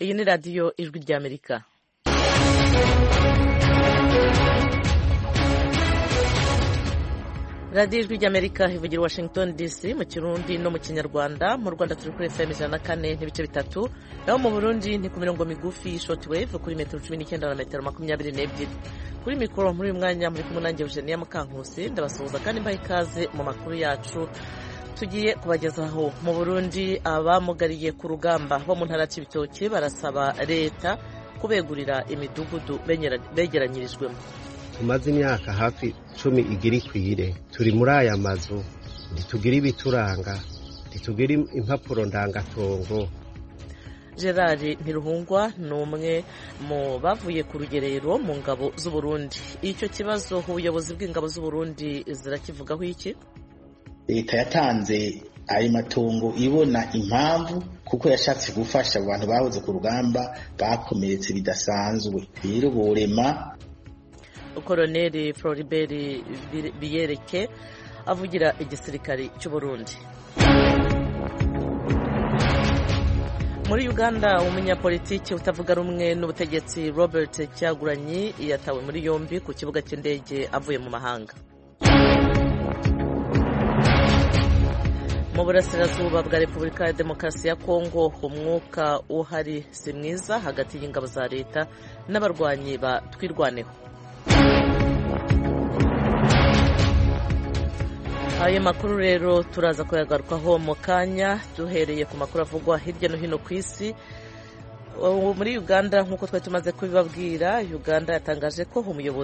iyi ni radiyo ijwi ry'Amerika. radiyo ijwi ry'Amerika ivugira Washington DC mu Kirundi no mu Kinyarwanda. Mu Rwanda turi kuri FM 104.3, naho mu Burundi ni ku mirongo migufi shortwave kuri metero 19 na metero 22. Kuri mikoro muri uyu mwanya muri kumwe nanjye Eugenia Mukankusi, ndabasuhuza kandi mbaha ikaze mu makuru yacu tugiye kubagezaho. Mu Burundi abamugariye ku rugamba bo mu ntara y'Ibitoke barasaba leta kubegurira imidugudu begeranyirijwemo. Tumaze imyaka hafi 10 igiri kwire turi muri aya mazu, ntitugira ibituranga, ntitugira impapuro ndangatongo. Gerard Ntiruhungwa ni umwe mu bavuye ku rugerero mu ngabo z'u Burundi. Icyo kibazo ubuyobozi bw'ingabo z'u Burundi zirakivugaho iki? Leta yatanze ayo matongo ibona impamvu kuko yashatse gufasha abantu bahoze ku rugamba bakomeretse bidasanzwe. Rero borema. Koloneli Floribert Biyereke avugira igisirikare cy'u Burundi. Muri Uganda umunyapolitiki utavuga rumwe n'ubutegetsi Robert Kyagulanyi yatawe muri yombi ku kibuga cy'indege avuye mu mahanga. Mu burasirazuba bwa Repubulika ya Demokarasi ya Kongo umwuka uhari si mwiza hagati y'ingabo za leta n'abarwanyi ba Twirwaneho. Ayo makuru rero turaza kuyagarukaho mu kanya, duhereye ku makuru avugwa hirya no hino ku isi. Muri Uganda nk'uko twari tumaze kubibabwira, Uganda yatangaje ko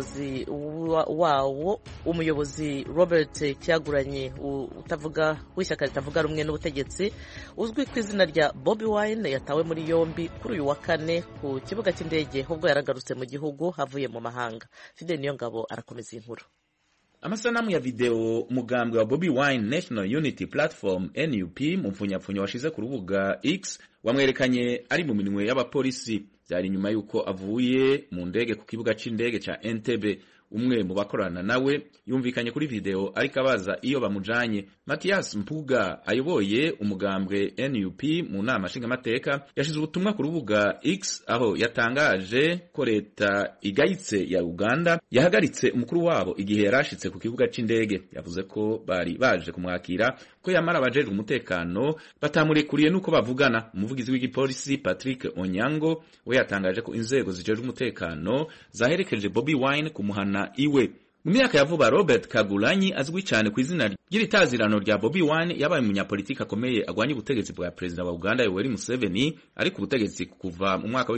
umuyobozi Robert Kyagulanyi w'ishyaka ritavuga rumwe n'ubutegetsi uzwi ku izina rya Bobi Wine yatawe muri yombi kuri uyu wa kane ku kibuga cy'indege ubwo yaragarutse mu gihugu havuye mu mahanga. Fidel Niyongabo arakomeza inkuru. Amasanamu ya video umugambwe wa Bobi Wine National Unity Platform NUP mu mfunyapfunya washize ku rubuga X wamwerekanye ari mu minwe y'abapolisi. Byari nyuma yuko avuye mu ndege ku kibuga c'indege ca Entebbe. Umwe mu bakorana nawe yumvikanye kuri video ariko abaza iyo bamujanye. Mathias Mpuga ayoboye umugambwe NUP mu nama nshingamateka yashize ubutumwa ku rubuga X aho yatangaje ko leta igayitse ya Uganda yahagaritse umukuru wabo igihe yarashitse ku kibuga c'indege. Yavuze ko bari baje kumwakira ko yamara abajejwe umutekano batamurekuriye nuko bavugana. Umuvugizi w'igipolisi Patrick Onyango we yatangaje ko inzego zijejwe umutekano zaherekeje Bobi Wine kumuhana iwe. Mu myaka ya vuba Robert Kyagulanyi azwi cyane ku izina ry'itazirano rya Bobi Wine yabaye umunyapolitiki akomeye agwanya ubutegetsi bwa Perezida wa Uganda Yoweri Museveni ari ku butegetsi kuva mu mwaka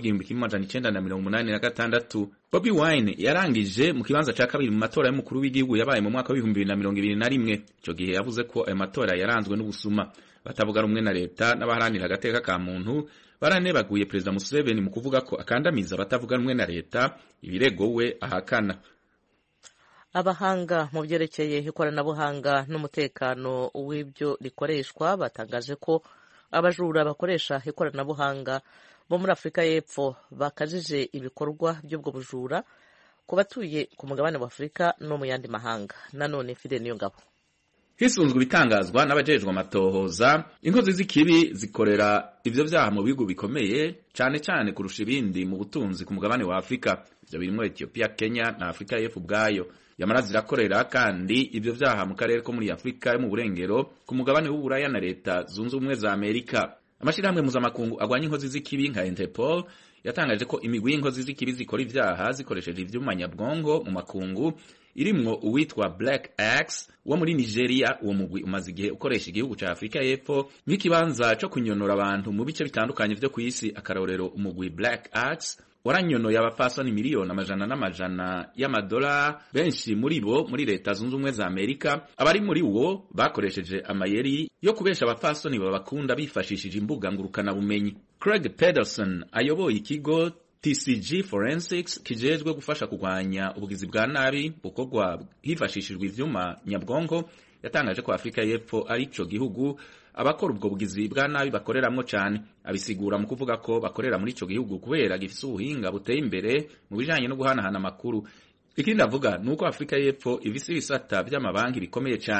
w'1986. Bobi Wine yarangije mu kibanza ca kabiri mu matora y'umukuru w'igihugu yabaye mu mwaka w'2021. Ico gihe yavuze ko ayo matora yaranzwe n'ubusuma. Batavuga rumwe na leta n'abaharanira agateka ka muntu baranebaguye Perezida Museveni mu kuvuga ko akandamiza batavuga rumwe na leta, ibirego we ahakana. Abahanga mu byerekeye ikoranabuhanga n'umutekano w'ibyo rikoreshwa batangaje ko abajura bakoresha ikoranabuhanga bo muri Afurika y'Epfo bakajije ibikorwa by'ubwo bujura ku batuye ku mugabane wa Afurika no mu yandi mahanga. Nanone Fidel Niyongabo. Hisunzwe bitangazwa n'abajejwe amatohoza, inkozi z'ikibi zikorera ivyo vyaha mu bihugu bikomeye cyane cyane kurusha ibindi mu butunzi ku mugabane wa Afurika. Ivyo birimo Ethiopia, Kenya na Afurika y'Epfo ubwayo. Yamara zirakorera kandi ivyo vyaha mu karere ko muri Afurika yo mu burengero ku mugabane w'Uburaya na leta zunze ubumwe za Amerika. Amashirahamwe mpuzamakungu agwanya inkozi z'ikibi nka Interpol yatangaje ko imigwi y'inkozi z'ikibi zikora ivyaha zikoresheje ivyuma nyabwongo mu makungu irimwo uwitwa Black Axe wo muri Nigeria. Uwo mugwi umaze igihe ukoresha igihugu ca Afurika y'Epfo nk'ikibanza co kunyonora abantu mu bice bitandukanye vyo kw'isi. Akarorero umugwi Black Axe waranyonoye abafasoni miliyoni n'amajana y'amadolari, benshi muri bo muri leta zunze ubumwe za Amerika. Abari muri wo bakoresheje amayeri yo kubesha abafasoni babakunda bifashishije imbuga ngurukana bumenyi. Craig Pedersen ayoboye ikigo TCG Forensics kijejwe gufasha kugwanya ubugizi bwa nabi bukorwa hifashishijwe ivyuma nyabwonko yatangaje ko Afurika y'Epfo ari ico gihugu abakora ubwo bugizi bwa nabi bakoreramwo cyane. Abisigura mu kuvuga ko bakorera muri ico gihugu kubera gifise ubuhinga buteye imbere mu bijanye no guhanahana amakuru. Ikindi avuga nuko Afurika y'Epfo ifise ibisata by'amabanki bikomeye cyane.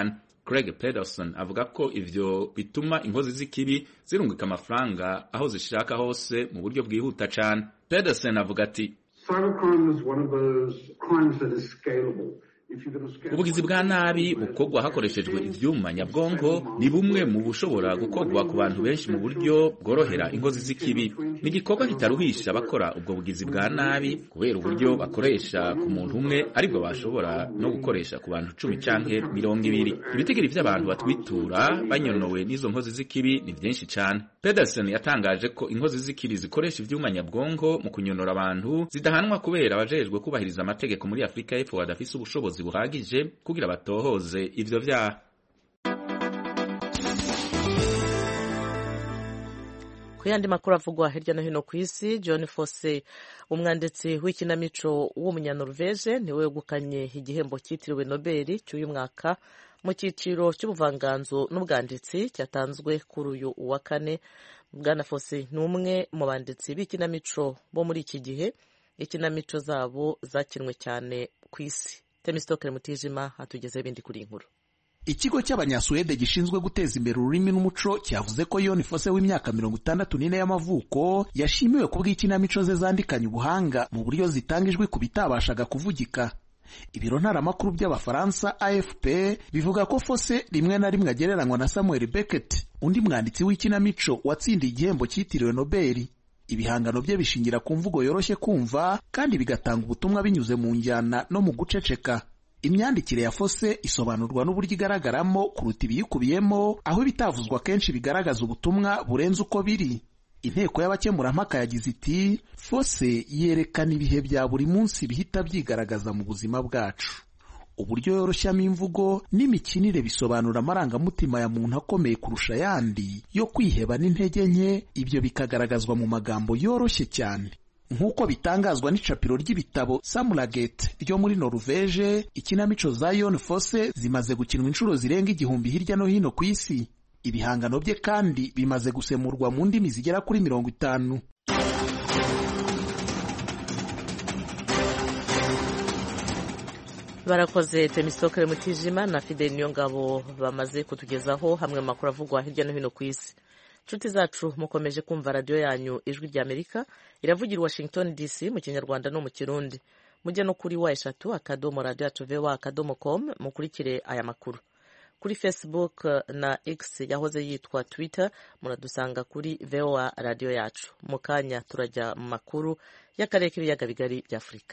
Craig Pedersen avuga ko ivyo bituma inkozi z'ikibi zirungika amafaranga aho zishaka hose mu buryo bwihuta cane. Pedersen avuga ati cybercrime is one of those crimes that is scalable. ubugizi bwa nabi bukorwa hakoreshejwe ivyuma nyabwonko ni bumwe mu bushobora gukorwa ku bantu benshi mu buryo bworohera ingozi z'ikibi. Ni igikorwa kitaruhisha abakora ubwo bugizi bwa nabi kubera uburyo bakoresha ku muntu umwe aribwo bashobora no gukoresha ku bantu 10 canke 20. Ibitigiri vy'abantu batwitura banyonowe n'izo nkozi z'ikibi ni vyinshi cane. Pedersen yatangaje ko inkozi z'ikibi zikoresha ivyuma nyabwonko mu kunyonora abantu zidahanwa kubera abajejwe kubahiriza amategeko muri Afrika y'Epfo badafise ubushobozi buhagije kugira batohoze ivyo vyaha. Kuyandi makuru avugwa hirya no hino ku isi, John Fosse umwanditsi w'ikinamico w'umunyanorvege niwe wegukanye igihembo cyitiriwe Nobel cy'uyu mwaka mu cyiciro cy'ubuvanganzo n'ubwanditsi cyatanzwe kuri uyu wa kane. Bwana Fosse ni umwe mu banditsi b'ikinamico bo muri iki gihe ikinamico zabo zakinwe cyane ku isi. Temistokere Mutijima atugeze ibindi kuri inkuru. Ikigo cy'Abanyasuwede gishinzwe guteza imbere ururimi n'umuco cyavuze ko John Fosse w'imyaka 64 y'amavuko yashimiwe ku bw'ikinamico ze zandikanye ubuhanga mu buryo zitanga ijwi ku bitabashaga kuvugika. Ibiro ntaramakuru by'Abafaransa AFP bivuga ko Fosse rimwe na rimwe agereranywa na Samuel Beckett, undi mwanditsi w'ikinamico watsindiye igihembo cyitiriwe Nobel. Ibihangano bye bishingira ku mvugo yoroshye kumva kandi bigatanga ubutumwa binyuze mu njyana no mu guceceka. Imyandikire ya Fosse isobanurwa n'uburyo igaragaramo kuruta ibiyikubiyemo, aho bitavuzwa kenshi bigaragaza ubutumwa burenze uko biri. Inteko y'abakemurampaka yagize iti Fosse yerekana ibihe bya buri munsi bihita byigaragaza mu buzima bwacu. Uburyo yoroshyamo imvugo n'imikinire bisobanura amarangamutima ya muntu akomeye kurusha yandi yo kwiheba n'intege nke, ibyo bikagaragazwa mu magambo yoroshye cyane. Nk'uko bitangazwa n'icapiro ry'ibitabo Samuraget ryo muri Norvege, ikinamico za John Fosse zimaze gukinwa inshuro zirenga 1000 hirya no hino ku isi. Ibihangano bye kandi bimaze gusemurwa mu ndimi zigera kuri 50. Barakoze Temistokere Mutijima na Fidel Niyongabo bamaze kutugezaho hamwe makuru avugwa hirya no hino ku isi. Nshuti zacu mukomeje kumva radio yanyu Ijwi rya Amerika iravugira Washington DC mu Kinyarwanda no mu Kirundi. Mujye no kuri wa@radio@voa.com mukurikire aya makuru. Kuri Facebook na X yahoze yitwa Twitter muradusanga kuri VOA radio yacu. Mukanya turajya mu makuru y'akarere k'ibiyaga bigari bya Afrika.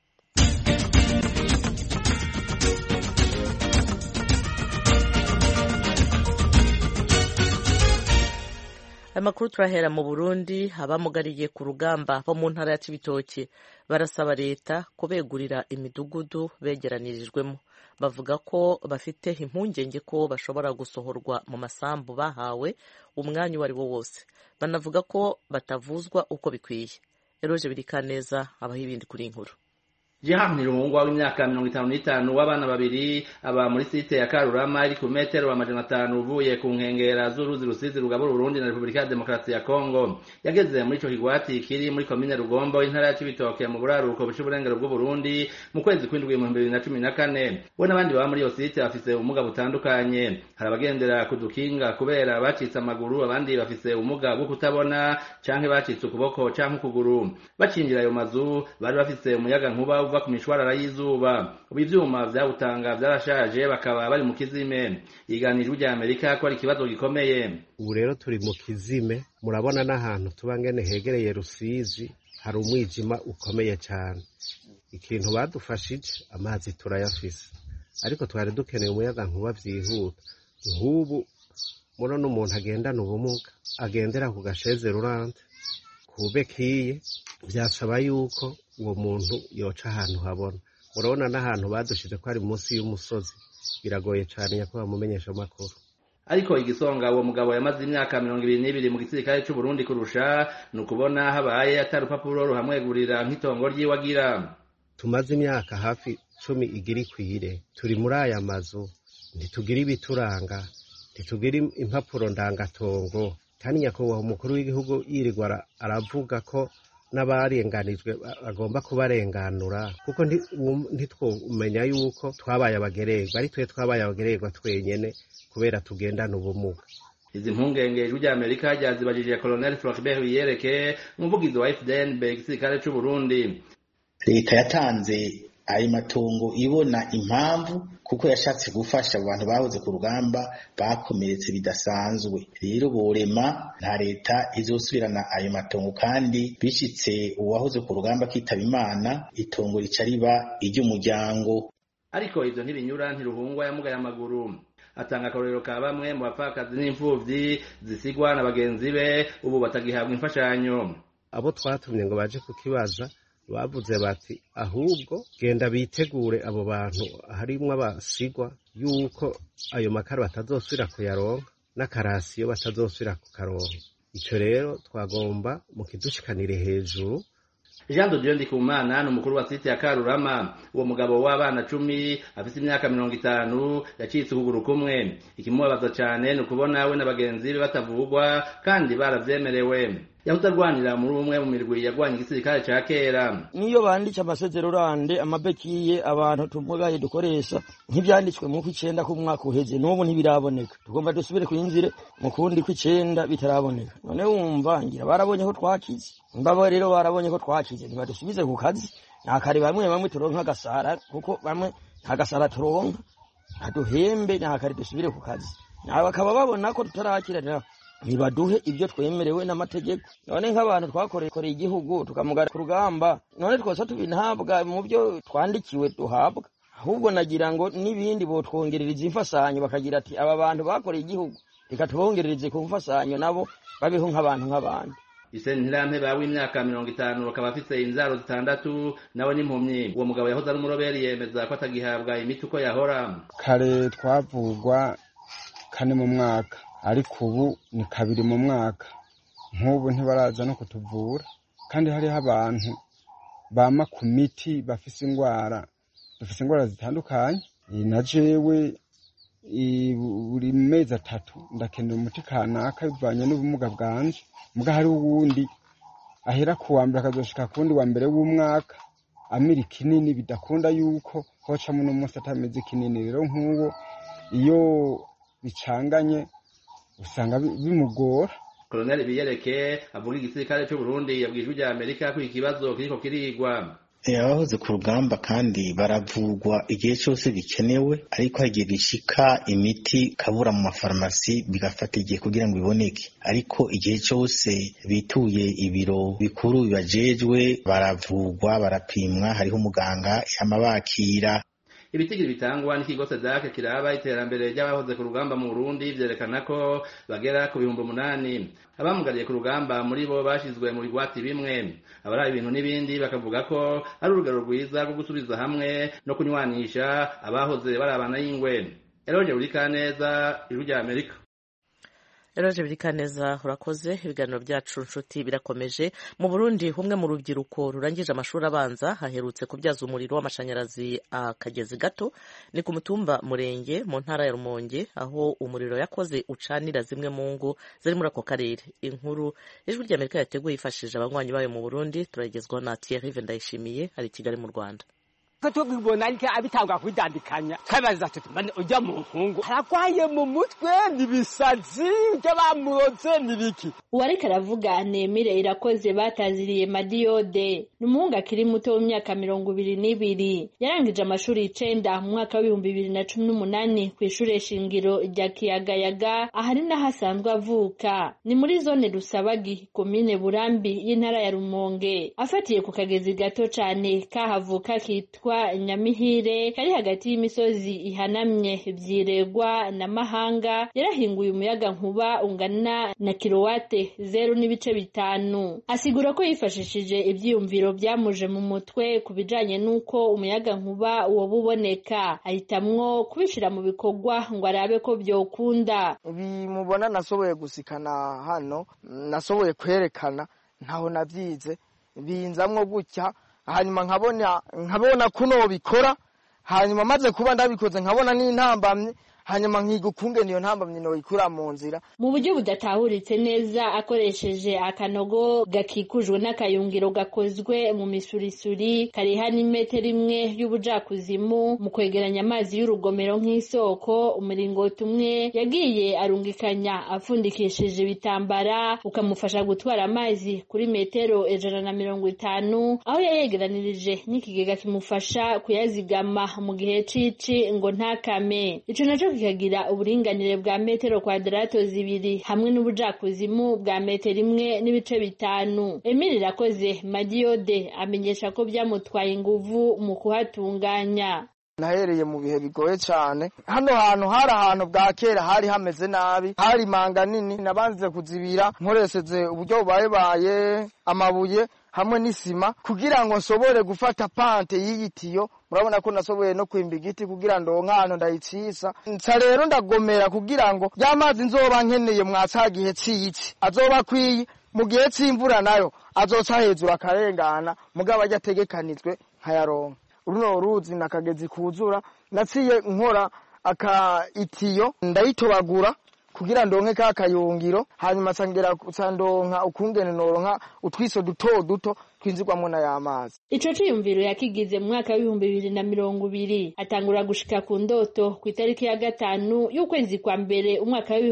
Amakuru turahera mu Burundi. Abamugariye ku rugamba bo mu ntara ya Cibitoke barasaba leta kubegurira imidugudu begeranirijwemo. Bavuga ko bafite impungenge ko bashobora gusohorwa mu masambu bahawe umwanya wari wo wose. Banavuga ko batavuzwa uko bikwiye. Eroje Birikaneza abaho ibindi kuri inkuru. Jehan Nirungwa w'imyaka 55 w'abana babiri aba muri site ya Karurama iri ku metero 500 uvuye ku nkengera z'uruzi Rusizi rugabura Burundi na Republika ya Demokarasi ya Kongo. Yageze muri ico kigwati kiri muri komine Rugombo intara ya Cibitoke mu buraruko bw'uburengero bw'u Burundi mu kwezi kw'indwi mu 2014. We n'abandi baba muri iyo site bafise ubumuga butandukanye. Hari abagendera kudukinga kubera bacitse amaguru, abandi bafise ubumuga bwo kutabona canke bacitse ukuboko canke ukuguru. Bacinjira ayo mazu bari bafise umuyaga nkuba uva ku mishwarara y'izuba. Ivyuma vyawutanga vyarashaje bakaba bari mu kizime. Iganiro rya Amerika ko ari kibazo gikomeye. Ubu rero turi mu kizime, murabona n'ahantu tubangene hegereye Rusizi hari umwijima ukomeye cyane. Ikintu badufashije amazi turayafise, ariko twari dukeneye umuyaga nkuba vyihuta. Nk'ubu murano umuntu agendana ubumuga agendera ku gasheze rurante kubekiye, byasaba yuko uwo muntu yoca ahantu habona. Murabona n'ahantu badushize ko ari munsi y'umusozi, biragoye cyane nyako bamumenyesha amakuru. Ariko igisonga uwo mugabo yamaze imyaka 22 mu gisirikare cy'u Burundi kurusha nukubona habaye atarupapuro ruhamwegurira nk'itongo ryiwagira. Tumaze imyaka hafi 10 igiri kwire, turi muri aya mazu, ntitugira ibituranga, ntitugira impapuro ndangatongo. Kandi nyakubahwa umukuru w'igihugu yirirwa aravuga ko n'abarenganijwe bagomba kubarenganura kuko ntitwumenya yuko twabaye abagererwa ari twe twabaye abagererwa twenyene kubera tugendana ubumuga. Izi mpungenge ijwi ry'Amerika ryazibajije Colonel Floribert Biyereke umuvugizi wa FDN igisirikare c'u Burundi. Leta yatanze ayo matongo ibona impamvu kuko yashatse gufasha abantu bahoze ku rugamba bakomeretse bidasanzwe. Rero borema nta leta izosubirana ayo matongo kandi bishitse uwahoze ku rugamba kitaba Imana itongo rica riba iry'umuryango. Ariko ivyo ntibinyura ntiruhungwa yamugaye amaguru. Atanga akarorero ka bamwe mu bapfakazi n'imfuvyi zisigwa na bagenzi be ubu batagihabwa imfashanyo. Abo twatumye ngo baje kukibaza bavuze bati ahubwo genda bitegure abo bantu harimwo abasigwa yuko ayo makara batazosubira kuyaronka n'akarasiyo batazosubira kukaronka. Ico rero twagomba mu kidushikanire hejuru. Jean de Dieu Ndikumana n'umukuru wa site ya Karurama, uwo mugabo w'abana 10 afite imyaka 50 yacitse ukuguru kumwe. Ikimubabaza cyane no kubona we n'abagenzi be batavugwa kandi baravyemerewe. Yahutarwanira muri umwe mu mirwi yagwanye igisirikare ca kera. Niyo banditse amasezerorande amabekiye abantu tumugaye dukoresha nk'ibyanditswe mu kw'icenda ku mwaka uheze n'ubu ntibiraboneka. Tugomba dusubire kwinzire mu kundi kw'icenda bitaraboneka. None wumva ngira barabonye ko twakize. Mbabo rero barabonye ko twakize ntibadusubize ku kazi. Nakare bamwe turonka agasara kuko bamwe nta gasara turonka. Aduhembe nakare dusubire ku kazi. Bakaba babona ko tutarakira nibaduhe ibyo twemerewe n'amategeko. None nk'abantu twakoreye igihugu tukamugara ku rugamba none twose tubinhabwa mu byo twandikiwe duhabwa. Ahubwo nagira ngo nibindi bo twongerereza imfasanyo bakagira ati aba bantu bakoreye igihugu reka tubongerereze ku mfasanyo nabo babeho nk'abantu. Isen Ntirampe bawe imyaka 50 bakaba afite inzaro 6 nawe n'impumyi. Uwo mugabo yahoze ari umuroberi yemeza ko atagihabwa imiti uko yahora. Kare twavugwa 4 mu mwaka ariko ubu ni 2 mu mwaka. Nk'ubu ntibaraza no kutuvura kandi hariho abantu bama ku miti bafise ingwara zitandukanye. Na jewe buri mezi 3 ndakenera umuti kanaka bivanye n'ubumuga bwanje. Muga hari uwundi ahera ku wa mbere akazoshika kundi wa mbere w'umwaka amira kinini bidakunda yuko hoca mu n'umunsi atameze kinini. Rero nk'uwo iyo bicanganye usanga bimugora. Colonel Biyereke avuga igisirikare cy'u Burundi yabwijwe rya Amerika ko ikibazo kiriko kirigwa. Abahoze ku rugamba kandi baravugwa igihe cyose bikenewe ariko hagiye gishika imiti kabura mu mafarmasi bigafata igihe kugira ngo iboneke. Ariko igihe cyose bituye ibiro bikuru bibajejwe baravugwa barapimwa hariho umuganga yamabakira. Ibitigiri bitangwa n'ikigo SEDAC kiraba iterambere ry'abahoze ku rugamba mu Burundi byerekana ko bagera ku 8,000. Abamugariye ku rugamba muri bo bashizwe mu bigwati bimwe. Abari ibintu n'ibindi bakavuga ko ari urugero rwiza rwo gusubiza hamwe no kunywanisha abahoze barabana y'ingwe. Eroje Burikaneza, Ijwi rya Amerika. Eroje Burikaneza urakoze. Ibiganiro byacu nshuti birakomeje. Mu Burundi humwe mu rubyiruko rurangije amashuri abanza haherutse kubyaza umuriro w'amashanyarazi akagezi gato ni ku mutumba Murenge mu ntara ya Rumonge aho umuriro yakoze ucanira zimwe mu ngo ziri muri ako karere. Inkuru Ijwi rya Amerika yateguye yifashije abanywanyi bayo mu Burundi turagezwa na Thierry Vendayishimiye ari Kigali mu Rwanda. Tugibona ariko abitangwa kwidandikanya kabaza tuti bane ujya mu nkungu harakwaye mu mutwe nibisazi by'abamuroze nibiki. Uwareka aravuga Nemire Irakoze bataziriye Madiode n'umuhungu akiri muto w'imyaka 22 yarangije amashuri 9 mu mwaka wa 2018 ku ishure shingiro rya Kiyagayaga ahari nahasanzwe avuka ni muri zone Rusabagi komine Burambi y'intara ya Rumonge. Afatiye ku kagezi gato cyane kahavuka kitwa Nyamihire kari hagati y'imisozi ihanamye Vyiregwa na Mahanga yarahinguye umuyaga nkuba ungana na kilowate 0.5. Asigura ko yifashishije ibyiyumviro byamuje mu mutwe kubijanye nuko umuyaga nkuba uwo buboneka ahitamwo kubishira mu bikorwa ngo arabe ko byokunda. Bimubona nasoboye gusikana hano nasoboye kwerekana ntaho navyize binzamwo gutya hanyuma nkabona kuno bikora hanyuma maze kuba ndabikoze nkabona n'intambamye hanyuma nkiga ukungene iyo ntambamyi noyikura mu nzira mu buryo budatahuritse neza akoresheje akanogo gakikujwe n'akayungiro gakozwe mu misurisuri kariha n'imetero imwe y'ubujakuzimu mu kwegeranya amazi y'urugomero nk'isoko. Umuringoti umwe yagiye arungikanya apfundikishije ibitambara ukamufasha gutwara amazi kuri metero 150 aho yayegeranirije n'ikigega kimufasha kuyazigama mu gihe cici ngo ntakame. Ico naco kikagira uburinganire bwa metero kwadrato 2 hamwe n'ubujakuzimu bwa metero 1.5. Emile Irakoze Madiode amenyesha ko byamutwaye inguvu mu kuhatunganya. Nahereye mu bihe bigoye cyane. Hano hantu hari ahantu bwa kera hari hameze nabi, hari manga nini nabanze kuzibira nkoresheje uburyo bubaye amabuye hamwe n'isima kugira ngo nsobore gufata pante y'igitiyo. Murabona ko nasoboye no kwimba igiti kugira ndonka hano ndayicisa. Nca rero ndagomera kugira ngo y'amazi nzoba nkeneye mwacagihe ciyici azoba kwiyi mu gihe c'imvura nayo azoca hejuru akarengana mugabo ajya ategekanizwe nkayaronka. Uruno ruzi nakagezi kuzura naciye nkora itiyo ndayitobagura kugira ndonke ka kayungiro hanyuma sandonka ukungene noronka utwiso duto duto twinzirwamo na y'amazi. Ico ciyumviro yakigize mu mwaka wa 2020 atangura gushika ku ndoto ku itariki ya 5 y'ukwezi kwa mbere umwaka wa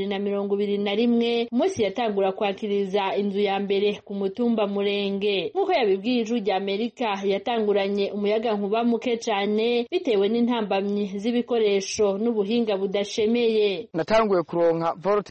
2021 umunsi yatangura kwakiriza inzu ya mbere ku mutumba Murenge. Nkuko yabibwiye Ijwi rya Amerika yatanguranye umuyaga nkuba muke cyane bitewe n'intambamyi z'ibikoresho n'ubuhinga budashemeye. Natanguye kuronka volt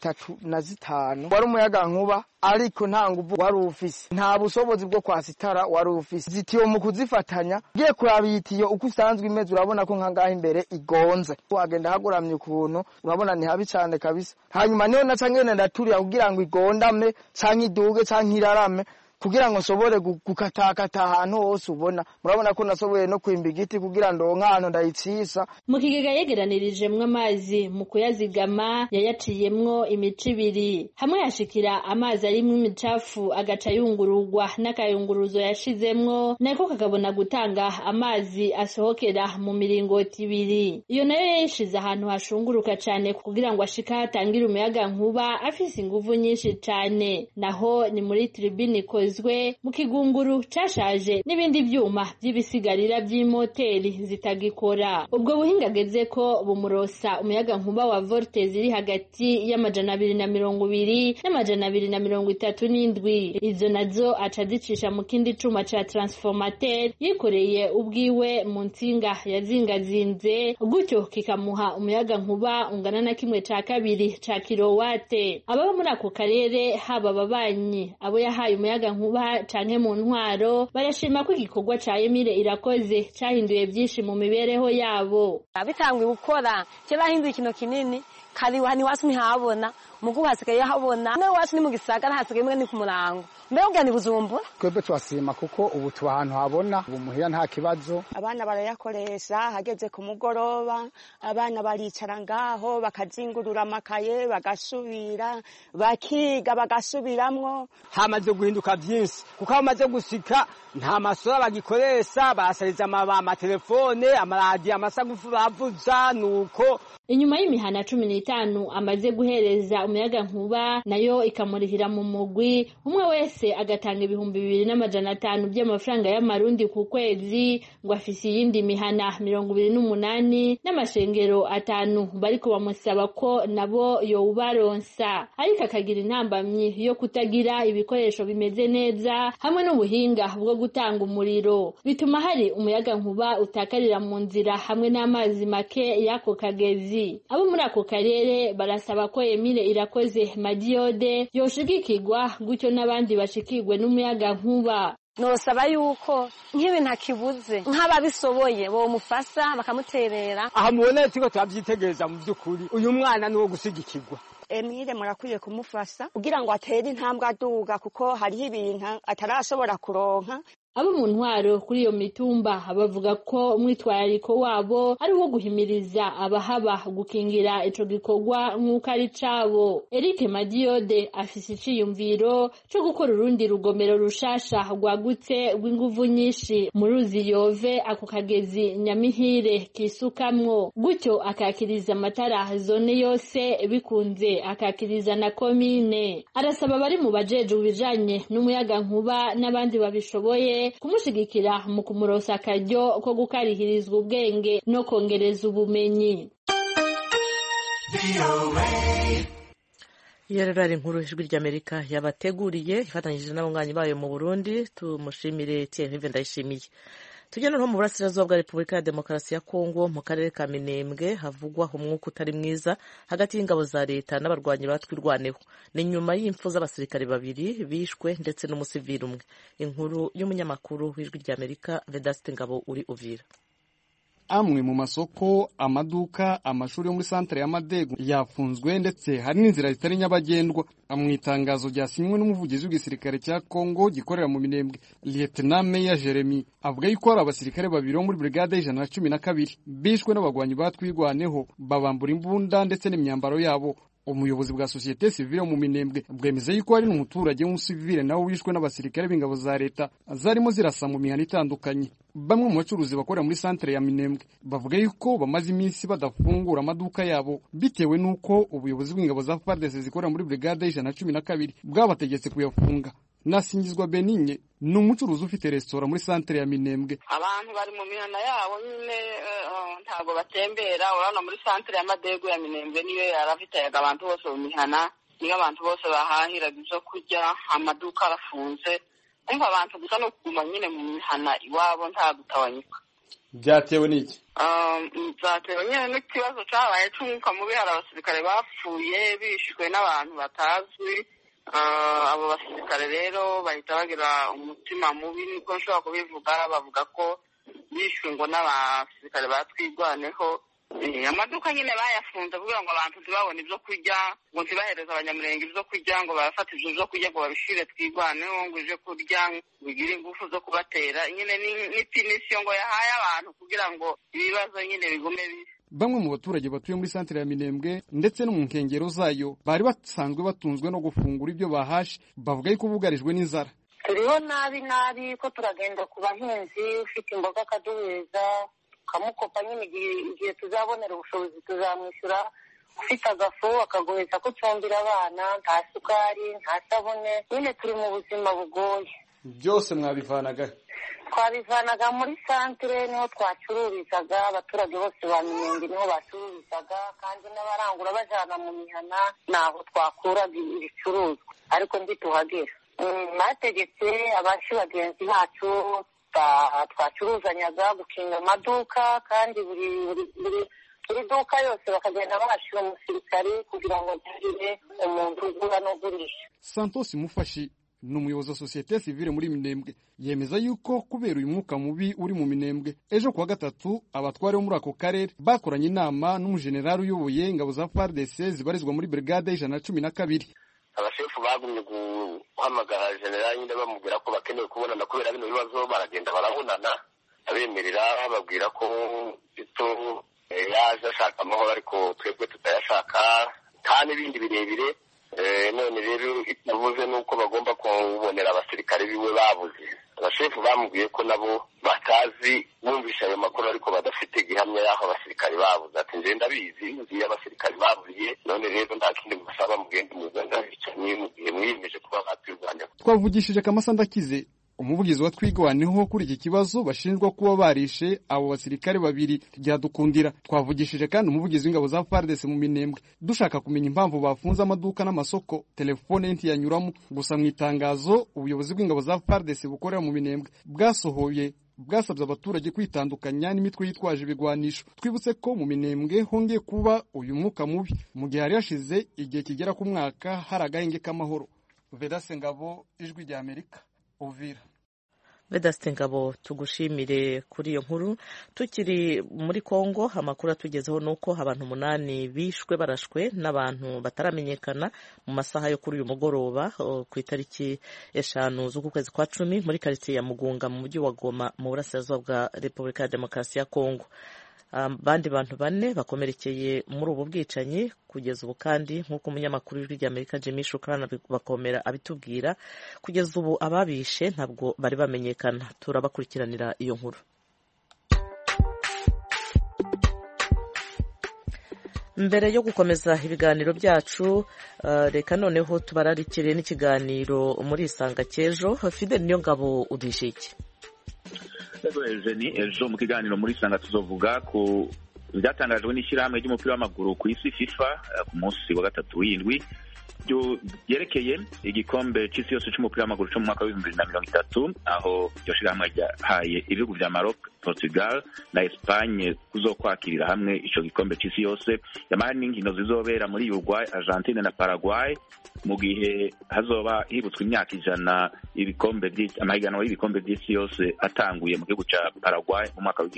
35 wari umuyaga nkuba ariko nta nguvu wari ufise, nta bushobozi bwo kwasitara wari ufise. Zitiyo mu kuzifatanya giye kurabitiyo uko usanzwe imeze urabona ko nkangaha imbere igonze wagenda haguramye ukuntu urabona ni habi cyane kabisa. Hanyuma niyo naca ngene ndaturiya kugira ngo igondame canke iduge canke irarame kugira ngo nsobore gukatakata ahantu hose ubona. Murabona ko nasoboye no kwimba igiti kugira ndonka hano ndayicisa. Mu kigega yegeranirijemwo amazi mu kuyazigama yayaciyemwo imico ibiri, hamwe yashikira amazi arimwo imicafu agaca yungururwa n'akayunguruzo yashizemwo nako kakabona gutanga amazi asohokera mu miringoti ibiri. Iyo nayo yayishize ahantu hashunguruka cane kugira ngo ashika hatangira umuyaga nkuba afise inguvu nyinshi cane. Naho ni muri tribune mu kigunguru cashaje n'ibindi byuma by'ibisigarira by'imoteri zitagikora. Ubwo buhinga ageze ko bumurosa umuyaga nkuba wa voltage ziri hagati y'amajana 220 n'amajana 237. Izo nazo aca zicisha mu kindi cuma ca transformateur yikoreye ubwiwe mu nsinga yazingazinze gutyo kikamuha umuyaga nkuba ungana na 1/2 ca kilowate. Ababa muri ako karere haba ababanyi abo yahaye umuyaga nkuba canke mu ntwaro barashima ko igikorwa ca Emile Irakoze cahinduye byinshi mu mibereho yabo. Abitangwe gukora cyabahinduye ikintu kinini kari wani wasu ntihabona mugu hasigaye habona no wasu ni mu gisagara hasigaye mwe ni ku murango mbega ni Bujumbura. Twebwe twasima kuko ubu tuba ahantu habona ubu muhira nta kibazo. Abana barayakoresha hageze ku mugoroba abana baricara ngaho bakazingurura amakaye bagasubira bakiga bagasubiramwo. Hamaze guhinduka byinshi kuko bamaze gushika nta masura bagikoresha basariza amatelefone amaradiyo amasagufu bavuza nuko. Inyuma y'imihana 15 amaze guhereza umuyaga nkuba nayo ikamurihira mu mugwi umwe wese agatanga 2,500 by'amafaranga y'amarundi ku kwezi ngo afise yindi mihana 28 n'amashengero 5 bariko bamusaba ko nabo yo ubaronsa. Ariko akagira intambamyi yo kutagira ibikoresho bimeze neza hamwe n'ubuhinga bwo gutanga umuriro bituma hari umuyaga nkuba utakarira mu nzira hamwe n'amazi make yako kagezi. Abo muri ako karere barasaba ko Emile Irakoze Madiode yoshigikirwa gutyo n'abandi bashikirwe n'umuyaga nkuba. Nosaba yuko nk'ibintu akibuze nk'ababisoboye bo mufasa bakamuterera. Aha mubone tiko twabyitegereza mu by'ukuri uyu mwana ni wo gusigikirwa. Emile murakwiye kumufasa kugira ngo atere intambwe aduga kuko hariho ibintu atarashobora kuronka. abo mu ntwaro kuri iyo mitumba bavuga ko umwitwarariko wabo ari uwo guhimiriza abahaba gukingira ico gikorwa nk'uko ari cabo. Eric Madiode afise iciyumviro co gukora urundi rugomero rushasha rwagutse rw'inguvu nyinshi mu ruzi Yove, ako kagezi Nyamihire kisukamwo, gutyo akakiriza amatara zone yose, bikunze akakiriza na komine. Arasaba bari mu bajejwe ibijanye n'umuyaga nkuba n'abandi babishoboye kumushigikira mu kumurosa akaryo ko gukarihirizwa ubwenge no kongereza ubumenyi. Iyo rero ari inkuru ijwi ry'Amerika yabateguriye ifatanyije n'abanywanyi bayo mu Burundi. Tumushimire Thierry Ndayishimiye. Tugenda no mu burasirazuba bwa Repubulika ya Demokarasi ya Kongo, mu karere ka Minembwe havugwa umwuka utari mwiza hagati y'ingabo za leta n'abarwanyi batwirwaneho. Ni nyuma y'imfu z'abasirikare babiri bishwe ndetse n'umusivili umwe. Inkuru y'umunyamakuru w'ijwi ry'Amerika Vedaste Ngabo uri Uvira. Amwe mu masoko, amaduka, amashuri yo muri santere ya Madego yafunzwe ndetse hari n'inzira zitari nyabagendwa. Mu itangazo ryasinywe n'umuvugizi w'igisirikare cya Kongo gikorera mu Minembwe, Lieutenant Meya Jeremy, avuga yuko hari abasirikare babiri bo muri brigade y'ijana na 12 bishwe n'abagwanyi batwirwaneho, babambura imbunda ndetse n'imyambaro yabo. Umuyobozi bwa societe civile mu Minembwe bwemeza yuko hari n'umuturage w'umusivile nawe wishwe n'abasirikare b'ingabo za leta zarimo zirasa mu mihana itandukanye. Bamwe mu bacuruzi bakorera muri santere ya Minembwe bavuga yuko bamaze iminsi badafungura amaduka yabo bitewe nuko ubuyobozi bw'ingabo za FARDC zikorera muri brigade y'ijana na 12 bwabategetse kuyafunga. Nasingizwa Benigne ni umucuruzi ufite restaurant muri santere ya Minembwe. Abantu bari mu mihana yabo nyine ntago batembera, urabona muri santere ya Madego ya Minembwe niyo yaravitayaga abantu bose mu mihana, niyo abantu bose bahahira ibyo kurya, amaduka arafunze. Umva abantu gusa no kuguma nyine mu mihana iwabo nta gutawanyika. Byatewe n'iki? Byatewe nyine n'ikibazo cyabaye cy'umwuka mubi, hari abasirikare bapfuye bishwe n'abantu batazwi. Abo basirikare rero bahita bagira umutima mubi, niko nshobora kubivuga. Bavuga ko bishwe ngo n'abasirikare batwirwaneho. Amaduka nyine bayafunze kugira ngo abantu ntibabone ibyo kurya, ngo ntibahereze abanyamurenge ibyo kurya, ngo bafate ibyo kurya ngo babishire twirwaneho, ngo uje kurya bigire ingufu zo kubatera. Nyine n'ipinisiyo ngo yahaye abantu kugira ngo ibibazo nyine bigume bisi. Bamwe mu baturage batuye muri santere ya Minembwe ndetse no mu nkengero zayo bari basanzwe batunzwe no gufungura ibyo bahashe, bavuga yuko bugarijwe n'inzara. Turiho nabi ko turagenda ku bahinzi, ufite imboga akaduheza kamukopa nyine igihe tuzabonera ubushobozi tuzamwishyura, ufite agafu akagoheza ko cumbira abana, nta sukari nta sabune, nyine turi mu buzima bugoye. Byose mwabivanaga? Twabivanaga muri santere, niho twacururizaga, abaturage bose ba Minembwe niho bacururizaga, kandi n'abarangura bajana mu mihana naho twakuraga ibicuruzwa, ariko ntituhagera. Bategetse abashi bagenzi bacu twacuruzanyaga gukinga amaduka, kandi buri duka yose bakagenda bashira umusirikare kugira ngo ntihagire umuntu ugura n'ugurisha. Santos Mufashi ni umuyobozi wa societe civile muri Minembwe, yemeza yuko kubera uyu mwuka mubi uri mu Minembwe, ejo kuwa gatatu abatware bo muri ako karere bakoranye inama n'umujenerali uyoboye ingabo za FARDC zibarizwa muri brigade y'ijana na 12. Abashefu bagumye guhamagara generali nyine bamubwira ko bakeneye kubonana kubera bino bibazo, baragenda barabonana, abemerera bababwira ko ito yaje ashaka amahoro ariko twebwe tutayashaka, kandi ibindi birebire. None rero itavuze nuko bagomba kubonera abasirikare biwe babuze. Abashefu bamubwiye ko nabo batazi bumvisha ayo makuru ariko badafite gihamya y'aho abasirikare babuze. Ati nje ndabizi nzi abasirikare babuye, none rero nta kindi musaba mugende muzanga bicanye mugihe mwiyemeje kuba batwirwanya. Twavugishije Kamasa Ndakize, umuvugizi wa twigwaneho kuri iki kibazo bashinjwa kuba barishe abo basirikare babiri ryadukundira. Twavugishije kandi umuvugizi w'ingabo za FARDC mu Minembwe dushaka kumenya impamvu bafunze amaduka n'amasoko, telefone ntiyanyuramo. Gusa mu itangazo ubuyobozi bw'ingabo za FARDC bukorera mu Minembwe bwasohoye bwasabye abaturage kwitandukanya n'imitwe yitwaje ibigwanisho. Twibutse ko mu Minembwe hongeye kuba uyu mwuka mubi mu gihe hari hashize igihe kigera ku mwaka hari agahenge k'amahoro. Vedaste Ngabo, Ijwi rya Amerika, Uvira. Vedaste Ngabo tugushimire kuri iyo nkuru. Tukiri muri Kongo, amakuru atugezeho nuko abantu 8 bishwe barashwe n'abantu bataramenyekana mu masaha yo kuri uyu mugoroba ku itariki 5 z'ukwezi kwa 10 muri quartier ya Mugunga mu mujyi wa Goma mu burasirazuba bwa Repubulika ya Demokarasi ya Kongo. Bandi bantu 4 bakomerekeye muri ubu bwicanyi kugeza ubu, kandi nk'uko umunyamakuru w'ijwi ry'Amerika Jimmy Shukrana bakomera abitubwira, kugeza ubu ababishe ntabwo bari bamenyekana. Turabakurikiranira iyo nkuru. Mbere yo gukomeza ibiganiro byacu, reka noneho tubararikire n'ikiganiro muri Isanga cy'ejo. Fidel Niyongabo udishe iki? Ejo mu kiganiro muri Isanga tuzovuga ku byatangajwe n'ishyirahamwe ry'umupira w'amaguru ku isi FIFA ku munsi wa 3 w'indwi yerekeye igikombe cy'isi yose cy'umupira w'amaguru cyo mu mwaka wa 2030, aho iryo shyirahamwe ryahaye ibihugu vya Maroc, Portugal na Espagne kuzokwakirira hamwe ico gikombe cy'isi yose. Yamara n'inkino zizobera muri Uruguay, Argentine na Paraguay, mu gihe hazoba hibutswe imyaka 100 amahiganwa y'ibikombe by'isi yose atanguye mu gihugu ca Paraguay mu mwaka wa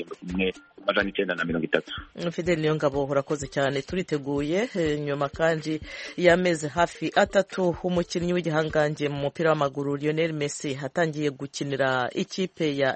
1930. Fidel Niyongabo urakoze cyane. Turiteguye nyuma kandi yameze hafi 3 umukinnyi w'igihangange mu mupira w'amaguru Lionel Messi hatangiye gukinira ikipe ya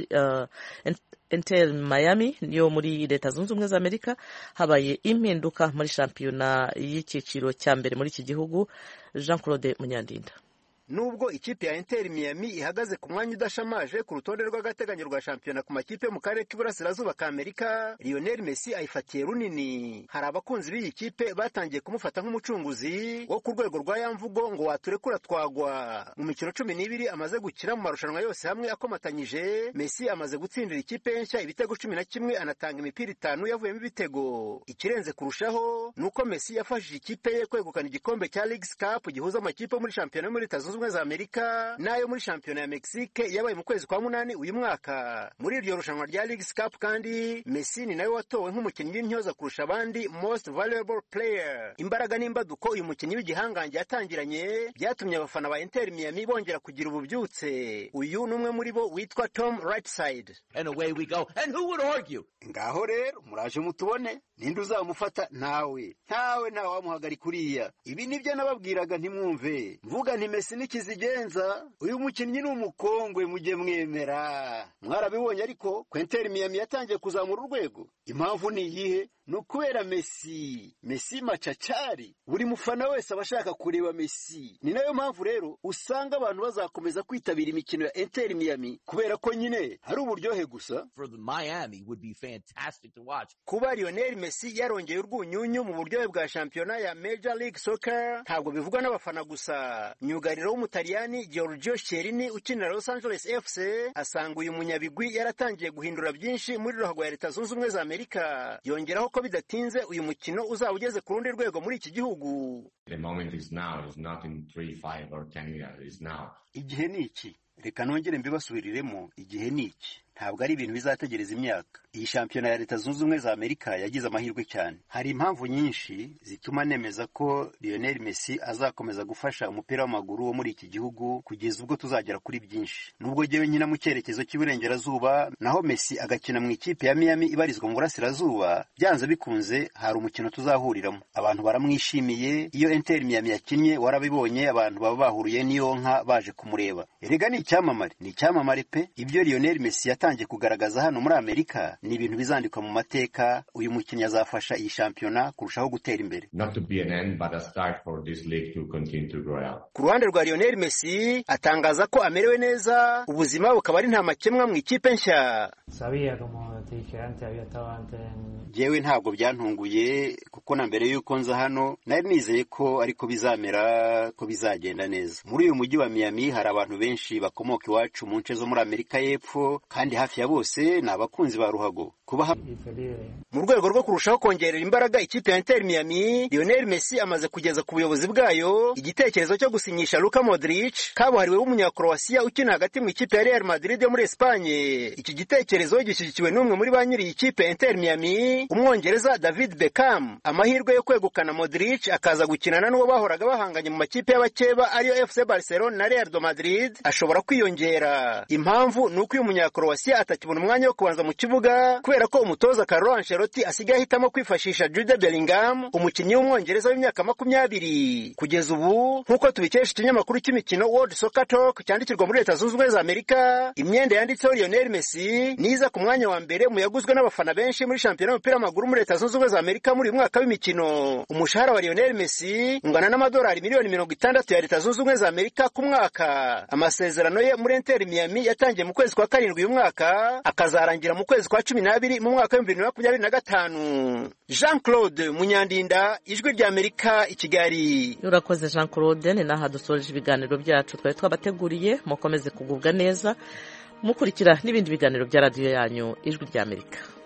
Inter Miami yo muri Leta Zunze Ubumwe za Amerika. Habaye impinduka muri shampiyona y'ikiciro cya mbere muri iki gihugu. Jean Claude Munyandinda. Nubwo ikipe ya Inter Miami ihagaze ku mwanya udashamaje ku rutonde rw'agateganyo rwa shampiyona ku makipe mu karere k'iburasirazuba ka Amerika, Lionel Messi ayifatiye runini. Hari abakunzi b'iyi kipe batangiye kumufata nk'umucunguzi wo ku rwego rwa yamvugo ngo waturekura twagwa. Mu mikino 12 amaze gukina mu marushanwa yose hamwe akomatanyije, Messi amaze gutsindira ikipe nshya ibitego 11, anatanga imipira 5 yavuyemo ibitego. Ikirenze kurushaho nuko Messi yafashije ikipe ye kwegukana igikombe cya Leagues Cup gihuza amakipe muri shampiyona muri Leta Zunze Ubumwe za Amerika nayo muri shampiyona ya Mexique yabaye mu kwezi kwa 8 uyu mwaka. Muri iryo rushanwa rya Leagues Cup kandi Messi ni nawe watowe nk'umukinnyi w'intyoza kurusha abandi Most Valuable Player. Imbaraga n'imbaduko uyu mukinnyi w'igihangange yatangiranye byatumye abafana ba Inter Miami bongera kugira ububyutse. Uyu numwe muri bo witwa Tom Rightside. And away we go. And who would argue? Ngaho rero muraje mutubone, ninde uzamufata? Ntawe wamuhagarika kuriya. Ibi nibyo nababwiraga ntimwumve. Mvuga nti Messi nikizigenza, uyu mukinnyi ni umukongwe mujye mwemera. Mwarabibonye ariko Inter Miami yatangiye kuzamura urwego. Impamvu ni iyihe? Nukubera Messi machachari. Buri mufana wese abashaka kureba Messi. Ni nayo mpamvu rero usanga abantu bazakomeza kwitabira imikino ya Inter Miami kubera ko nyine hari uburyohe gusa. For the Miami would be fantastic to watch. Kuba Lionel Messi yarongeye urwunyunyu mu buryohe bwa shampiyona ya Major League Soccer ntabwo bivugwa n'abafana gusa. Myugariro w'umutaliyani Giorgio Chiellini ukinira Los Angeles FC asanga uyu munyabigwi yaratangiye guhindura byinshi muri ruhago ya Leta Zunze Ubumwe za Amerika. Yongeraho ko bidatinze uyu mukino uzaba ugeze ku rundi rwego muri iki gihugu. The moment is now, is not in 3, 5 or 10 years, is now. Igihe ni iki? Reka nongere mbibasubiriremo, igihe ni iki? Ntabwo ari ibintu bizategereza imyaka. Iyi shampiyona ya Leta Zunze Ubumwe za Amerika yagize amahirwe cyane. Hari impamvu nyinshi zituma nemeza ko Lionel Messi azakomeza gufasha umupira w'amaguru wo muri iki gihugu kugeza ubwo tuzagera kuri byinshi. Nubwo jewe nkina mu cyerekezo cy'iburengerazuba, naho Messi agakina mu ikipe ya Miami ibarizwa mu burasirazuba, byanze bikunze hari umukino tuzahuriramo. Abantu baramwishimiye, iyo Inter Miami yakinnye warabibonye, abantu baba bahuriye niyo nka baje kumureba. Erega ni icyamamare pe. Ibyo Lionel Messi yatangiye kugaragaza hano muri Amerika ni ibintu bizandikwa mu mateka. Uyu mukinnyi azafasha iyi shampiyona kurushaho gutera imbere. Not to be an end but a start for this league to continue to grow up. Ku ruhande rwa Lionel Messi atangaza ko amerewe neza, ubuzima bukaba ari nta makemwa mu ikipe nshya. Jewe ntabwo byantunguye kuko na mbere yuko nza hano nari nizeye ko ariko bizamera, ko bizagenda neza. Muri uyu mujyi wa Miami hari abantu benshi bakomoka iwacu mu nce zo muri Amerika y'Epfo, kandi hafi ya bose ni abakunzi ba ruhago. mu rwego rwo kurushaho kongerera imbaraga ikipe ya Inter Miami, Lionel Messi amaze kugeza ku buyobozi bwayo igitekerezo cyo gusinyisha Luka Modric, kabuhariwe w'umunyakroasia ukina hagati mu ikipe ya Real Madrid yo muri Espagne. Iki gitekerezo gishyigikiwe n'umwe muri ba nyiri ikipe ya Inter Miami, umwongereza David Beckham. Amahirwe yo kwegukana Modric akaza gukinana n'uwo bahoraga bahanganye mu makipe y'abakeba ariyo FC Barcelona na Real Madrid ashobora kwiyongera. Impamvu ni uko uyu munyakroasia atakibona umwanya wo kubanza mu kibuga kubera ko umutoza Carlo Ancelotti asigaye ahitamo kwifashisha Jude Bellingham, umukinnyi w'umwongereza w'imyaka 20. Kugeza ubu nk'uko tubikesha ikinyamakuru cy'imikino World Soccer Talk cyandikirwa muri Leta Zunze Ubumwe za Amerika, imyenda yanditseho Lionel Messi niza ku mwanya wa mbere mu yaguzwe n'abafana benshi muri shampiyona y'umupira w'amaguru muri Leta Zunze Ubumwe za Amerika muri uyu mwaka w'imikino. Umushahara wa Lionel Messi ungana n'amadolari miliyoni 60 ya Leta Zunze Ubumwe za Amerika ku mwaka. Amasezerano ye muri Inter Miami yatangiye mu kwezi kwa 7 uyu mwaka, akazarangira mu kwezi kwa 12 mu mwaka wa 2025. Jean-Claude Munyandinda, Ijwi rya Amerika, i Kigali. Urakoze Jean-Claude, ni naha dusoje ibiganiro byacu twari twabateguriye. Mukomeze kugubwa neza mukurikira n'ibindi biganiro bya radio yanyu Ijwi rya Amerika.